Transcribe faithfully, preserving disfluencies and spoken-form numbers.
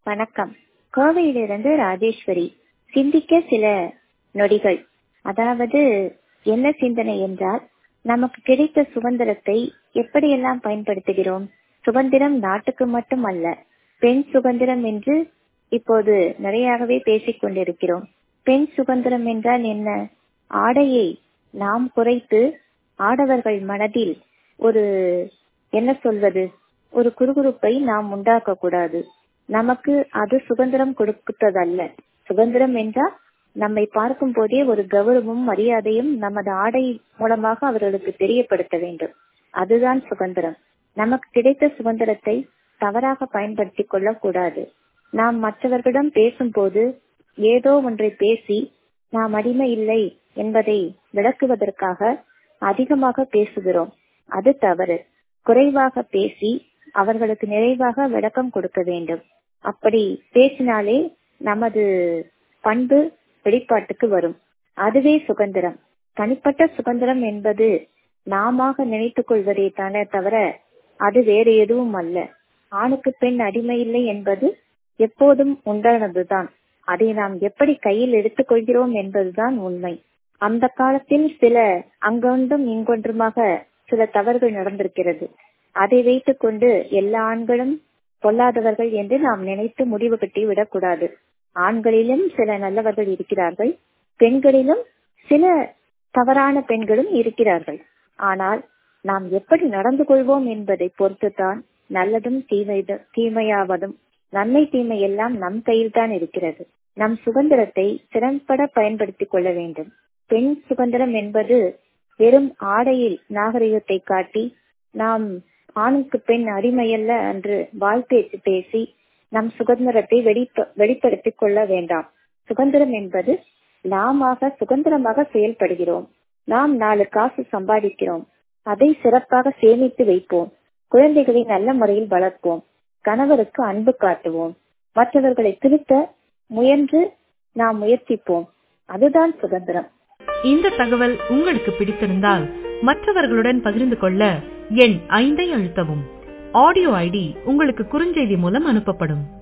வணக்கம். கோவையிலிருந்து ராஜேஸ்வரி. சிந்திக்க சில நொடிகள். அதாவது என்ன சிந்தனை என்றால், நமக்கு கிடைத்த சுதந்திரத்தை எப்படியெல்லாம் பயன்படுத்துகிறோம்? சுதந்திரம் நாட்டுக்கு மட்டும் அல்ல, பெண் சுதந்திரம் என்று இப்போது நிறையாகவே பேசிக் கொண்டிருக்கிறோம். பெண் சுதந்திரம் என்றால் என்ன? ஆடையை நாம் குறைத்து ஆடவர்கள் மனதில் ஒரு என்ன சொல்வது ஒரு குறுகுறுப்பை நாம் உண்டாக்க கூடாது. நமக்கு அது சுதந்திரம் கொடுத்ததல்ல. சுதந்திரம் என்றால் நம்மை பார்க்கும் போதே ஒரு கௌரவமும் மரியாதையும் நமது ஆடை மூலமாக அவர்களுக்கு தெரியப்படுத்த வேண்டும். அதுதான் சுதந்திரம். நமக்கு கிடைத்த சுதந்திரத்தை தவறாக பயன்படுத்தி கொள்ளக்கூடாது. நாம் மற்றவர்களிடம் பேசும்போது ஏதோ ஒன்றை பேசி நாம் அடிமை இல்லை என்பதை விளக்குவதற்காக அதிகமாக பேசுகிறோம். அது தவறு. குறைவாக பேசி அவர்களுக்கு நிறைவாக விளக்கம் கொடுக்க வேண்டும். அப்படி பேசினாலே நமது பண்பு வெளிப்பாட்டுக்கு வரும். அதுவே சுதந்திரம். தனிப்பட்ட சுதந்திரம் என்பது நாம நினைத்துக் கொள்வதே தானே தவிர அது வேறு எதுவும் அல்ல. ஆணுக்கு பெண் அடிமை இல்லை என்பது எப்போதும் உண்டானதுதான். அதை நாம் எப்படி கையில் எடுத்துக் கொள்கிறோம் என்பதுதான் உண்மை. அந்த காலத்தில் சில அங்கொன்றும் இங்கொன்றுமாக சில தவறுகள் நடந்திருக்கிறது. அதை வைத்துக் கொண்டு எல்லா ஆண்களும் பொல்லாதவர்கள் என்று நாம் நினைத்து முடிவு கட்டி விடக்கூடாது. ஆண்களிலும் சில நல்லவர்கள் இருக்கிறார்கள், பெண்களிலும் சில தவறான பெண்களும் இருக்கிறார்கள். ஆனால் நாம் எப்படி நடந்து கொள்வோம் என்பதை பொறுத்துத்தான் நல்லதும் தீமை தீமையாவதும். நன்மை தீமை எல்லாம் நம் கையில் தான் இருக்கிறது. நம் சுதந்திரத்தை திறன்பட பயன்படுத்திக் கொள்ள வேண்டும். பெண் சுதந்திரம் என்பது வெறும் ஆடையில் நாகரிகத்தை காட்டி நாம் ஆணுக்கு பெண் அடிமையல்ல என்று வாய்ப்பேச்சு பேசி நம் சுதந்திரத்தை வெளிப்ப வெளிப்படுத்திக் கொள்ள வேண்டாம். சுதந்திரம் என்பது நாம சுதந்திரமாக செயல்படுகிறோம். நாம் நாலு காசு சம்பாதிக்கிறோம். அதை சிறப்பாக சேமித்து வைப்போம். குழந்தைகளை நல்ல முறையில் வளர்ப்போம். கணவருக்கு அன்பு காட்டுவோம். மற்றவர்களை திருத்த முயன்று நாம் முயற்சிப்போம். அதுதான் சுதந்திரம். இந்த தகவல் உங்களுக்கு பிடித்திருந்தால் மற்றவர்களுடன் பகிர்ந்து கொள்ள எண் ஐந்தை அழுத்தவும். ஆடியோ ஐடி உங்களுக்கு குறுஞ்செய்தி மூலம் அனுப்பப்படும்.